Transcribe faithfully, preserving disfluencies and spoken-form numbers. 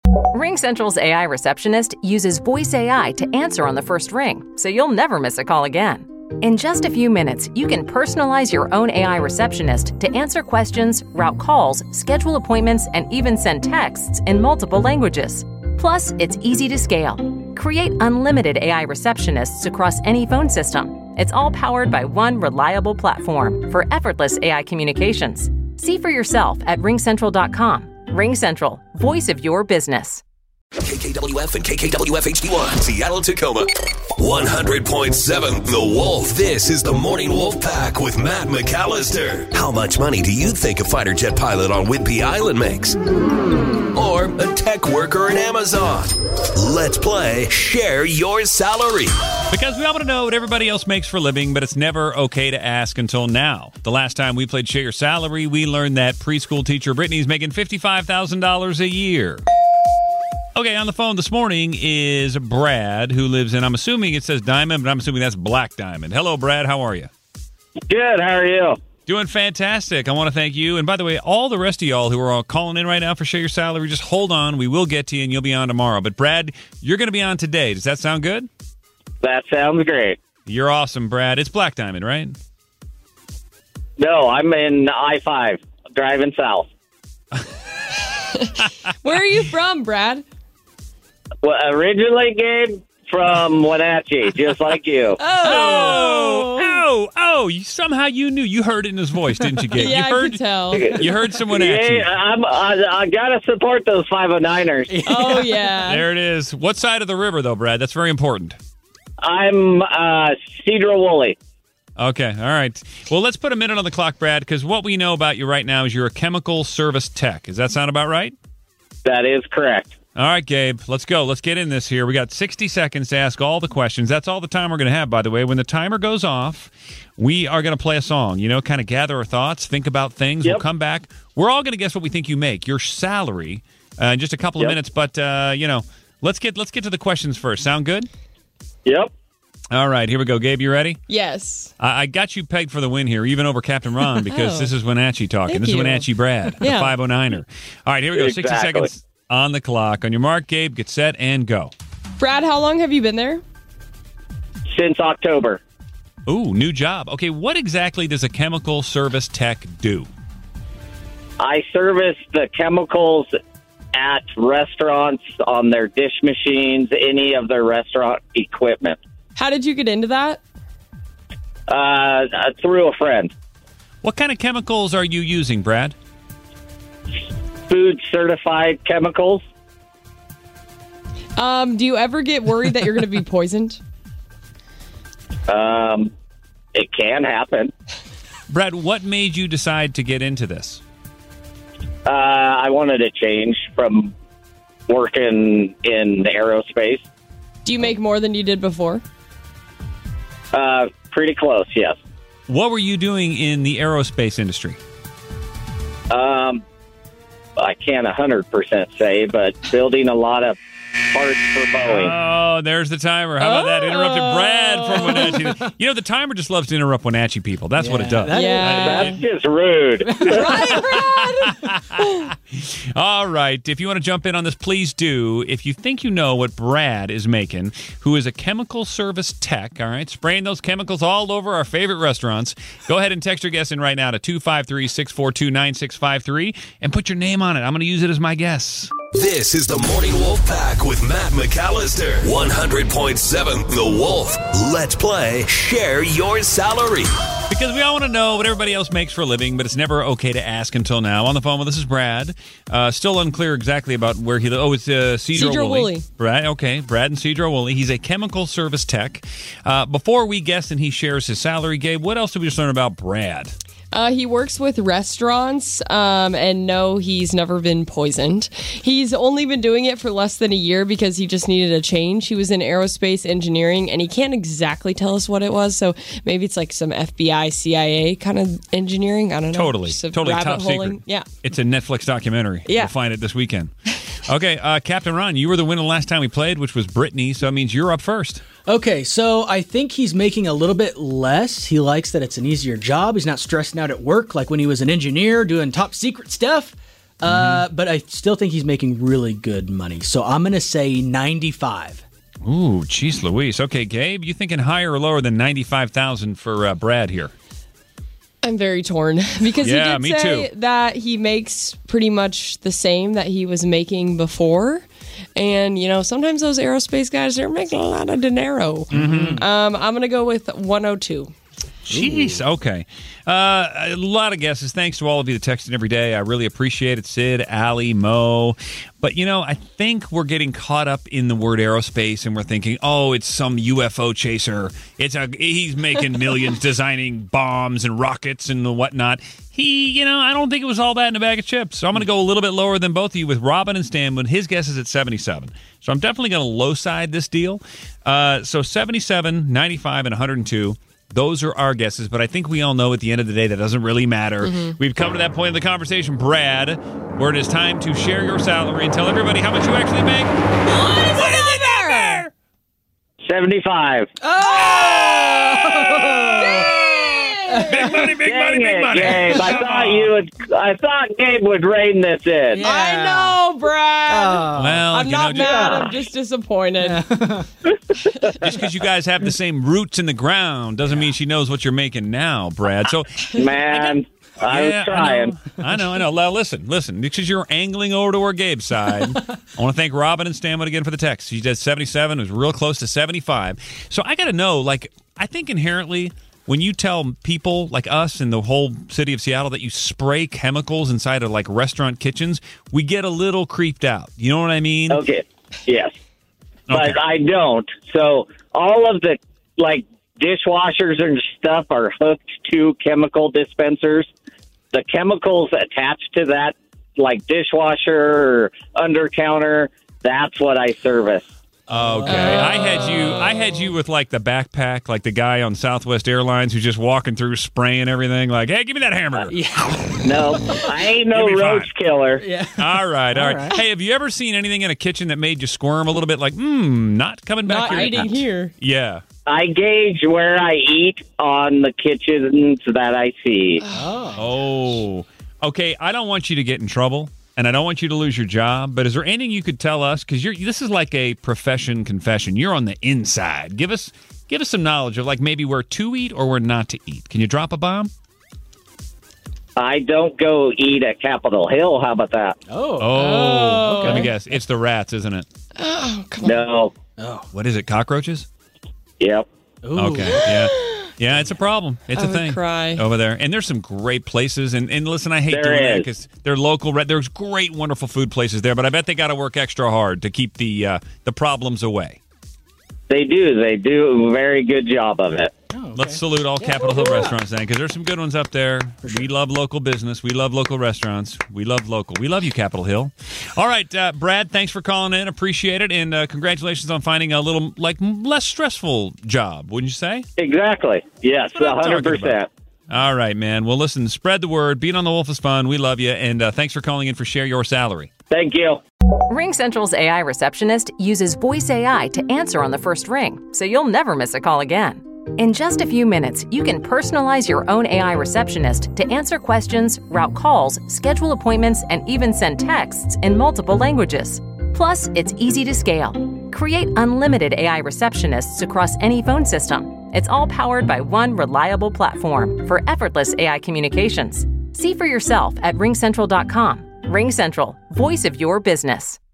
RingCentral's A I receptionist uses voice A I to answer on the first ring, so you'll never miss a call again. In just a few minutes, you can personalize your own A I receptionist to answer questions, route calls, schedule appointments, and even send texts in multiple languages. Plus, it's easy to scale. Create unlimited A I receptionists across any phone system. It's all powered by one reliable platform for effortless A I communications. See for yourself at ring central dot com. RingCentral, voice of your business. K K W F and K K W F H D one, Seattle, Tacoma. one hundred point seven The Wolf. This is the Morning Wolf Pack with Matt McAllister. How much money do you think a fighter jet pilot on Whidbey Island makes? Or a tech worker in Amazon? Let's play Share Your Salary. Because we all want to know what everybody else makes for a living, but it's never okay to ask until now. The last time we played Share Your Salary, we learned that preschool teacher Brittany's making fifty-five thousand dollars a year. Okay, on the phone this morning is Brad, who lives in, I'm assuming it says Diamond, but I'm assuming that's Black Diamond. Hello, Brad. How are you? Good. How are you? Doing fantastic. I want to thank you. And by the way, all the rest of y'all who are all calling in right now for Share Your Salary, just hold on. We will get to you, and you'll be on tomorrow. But, Brad, you're going to be on today. Does that sound good? That sounds great. You're awesome, Brad. It's Black Diamond, right? No, I'm in I five, driving south. Where are you from, Brad? Well, originally, Gabe, from Wenatchee, just like you. Oh, oh, oh! You, somehow you knew. You heard it in his voice, didn't you, Gabe? Yeah, you heard, I could tell. You heard someone at you. Yeah, I'm, I, I got to support those five oh niners. Oh, yeah. There it is. What side of the river, though, Brad? That's very important. I'm uh, Cedro-Woolley. Okay, all right. Well, let's put a minute on the clock, Brad, because what we know about you right now is you're a chemical service tech. Does that sound about right? That is correct. All right, Gabe, let's go. Let's get in this here. We got sixty seconds to ask all the questions. That's all the time we're going to have, by the way. When the timer goes off, we are going to play a song, you know, kind of gather our thoughts, think about things. Yep. We'll come back. We're all going to guess what we think you make, your salary, uh, in just a couple Yep. of minutes. But, uh, you know, let's get let's get to the questions first. Sound good? Yep. All right, here we go. Gabe, you ready? Yes. I, I got you pegged for the win here, even over Captain Ron, because Oh. this is Wenatchee talking. Thank this you. is Wenatchee Brad, the Yeah. five oh niner. All right, here we go. sixty Exactly. seconds on the clock. On your mark, Gabe, get set, and go. Brad, how long have you been there? Since October. Ooh, new job. Okay, what exactly does a chemical service tech do? I service the chemicals at restaurants on their dish machines, any of their restaurant equipment. How did you get into that? Uh, through a friend. What kind of chemicals are you using, Brad? Food certified chemicals. Um, do you ever get worried that you're going to be poisoned? Um, it can happen. Brad, what made you decide to get into this? Uh, I wanted to change from working in aerospace. Do you make more than you did before? Uh, pretty close, yes. What were you doing in the aerospace industry? Um, I can't one hundred percent say, but building a lot of parts for Boeing. Oh, there's the timer. How about that? Interrupted Brad from Wenatchee. You know, the timer just loves to interrupt Wenatchee people. That's what it does. that- Yeah. That's just rude. Right, Brad? All right. If you want to jump in on this, please do. If you think you know what Brad is making, who is a chemical service tech, all right, spraying those chemicals all over our favorite restaurants, go ahead and text your guess in right now to two five three, six four two, nine six five three and put your name on it. I'm going to use it as my guess. This is the Morning Wolf Pack with Matt McAllister. one hundred point seven The Wolf. Let's play Share Your Salary. Because we all want to know what everybody else makes for a living, but it's never okay to ask until now. On the phone with us is Brad. Uh, still unclear exactly about where he lives. Oh, it's uh, Cedro-Woolley. Cedro-Woolley. Brad, okay. Brad and Cedro-Woolley. He's a chemical service tech. Uh, before we guess and he shares his salary, Gabe, what else did we just learn about Brad? Uh, he works with restaurants, um, and no, he's never been poisoned. He's only been doing it for less than a year because he just needed a change. He was in aerospace engineering, and he can't exactly tell us what it was, so maybe it's like some F B I, C I A kind of engineering. I don't know. Totally. Just a Totally rabbit top holing. secret. Yeah. It's a Netflix documentary. Yeah. You'll find it this weekend. Okay, uh, Captain Ron, you were the winner last time we played, which was Brittany, so that means you're up first. Okay, so I think he's making a little bit less. He likes that it's an easier job. He's not stressing out at work like when he was an engineer doing top secret stuff. Uh, but I still think he's making really good money. So I'm going to say ninety-five. Ooh, jeez Louise. Okay, Gabe, you thinking higher or lower than ninety-five thousand for uh, Brad here? I'm very torn because Yeah, he me did say too. that he makes pretty much the same that he was making before. And, you know, sometimes those aerospace guys, they're making a lot of dinero. Mm-hmm. Um, I'm going to go with one oh two. Jeez. Okay. Uh, a lot of guesses. Thanks to all of you that texted every day. I really appreciate it. Sid, Allie, Mo. But, you know, I think we're getting caught up in the word aerospace and we're thinking, oh, it's some U F O chaser. It's a He's making millions designing bombs and rockets and whatnot. He, you know, I don't think it was all that in a bag of chips. So I'm going to go a little bit lower than both of you with Robin and Stanwood. His guess is at seventy-seven. So I'm definitely going to low side this deal. Uh, so seventy-seven, ninety-five, and one hundred two. Those are our guesses, but I think we all know at the end of the day that doesn't really matter. Mm-hmm. We've come to that point in the conversation, Brad, where it is time to share your salary and tell everybody how much you actually make. What is, what is the number? seventy-five. Oh! Big money, big Dang money, big it, money. Gabe. I thought you would. I thought Gabe would rein this in. Yeah. I know, Brad. Oh. Well, I'm you not know, mad. I'm just disappointed. just because you guys have the same roots in the ground doesn't mean she knows what you're making now, Brad. So, Man, I Yeah, was trying. I know, I know. I know. Now, listen, listen. Because you're angling over to our Gabe's side, I want to thank Robin and Stanwood again for the text. She did seventy-seven. It was real close to seventy-five. So I got to know, like, I think inherently when you tell people like us in the whole city of Seattle that you spray chemicals inside of, like, restaurant kitchens, we get a little creeped out. You know what I mean? Okay. Yes. Okay. But I don't. So all of the, like, dishwashers and stuff are hooked to chemical dispensers. The chemicals attached to that, like dishwasher or under counter, that's what I service. Okay, I had you. I had you with like the backpack, like the guy on Southwest Airlines who's just walking through spraying everything. Like, hey, give me that hammer. Yeah. No, I ain't no Give me roach five. killer. Yeah. All right, all All right. right. Hey, have you ever seen anything in a kitchen that made you squirm a little bit? Like, hmm, not coming back Not here. eating here. Yeah. I gauge where I eat on the kitchens that I see. Oh. Okay. I don't want you to get in trouble, and I don't want you to lose your job. But is there anything you could tell us? Because you're this is like a profession confession. You're on the inside. Give us give us some knowledge of like maybe where to eat or where not to eat. Can you drop a bomb? I don't go eat at Capitol Hill. How about that? Oh. Oh. Let me okay. guess. It's the rats, isn't it? Oh, come on. No. Oh. What is it? Cockroaches? Yep. Ooh. Okay. Yeah. Yeah, it's a problem. It's I a would thing cry. over there. And there's some great places. And, and listen, I hate There doing that is. because they're local. re- There's great, wonderful food places there, but I bet they got to work extra hard to keep the uh, the problems away. They do. They do a very good job of it. Oh, okay. Let's salute all Capitol Hill restaurants then, because there's some good ones up there. We love local business. We love local restaurants. We love local. We love you, Capitol Hill. All right, uh, Brad, thanks for calling in. Appreciate it. And uh, congratulations on finding a little, like, m- less stressful job, wouldn't you say? Exactly. Yes, That's what I'm one hundred talking about. percent. All right, man. Well, listen, spread the word. Being on the Wolf is fun. We love you. And uh, thanks for calling in for Share Your Salary. Thank you. Ring Central's A I receptionist uses voice A I to answer on the first ring, so you'll never miss a call again. In just a few minutes, you can personalize your own A I receptionist to answer questions, route calls, schedule appointments, and even send texts in multiple languages. Plus, it's easy to scale. Create unlimited A I receptionists across any phone system. It's all powered by one reliable platform for effortless A I communications. See for yourself at ring central dot com. Ring Central, voice of your business.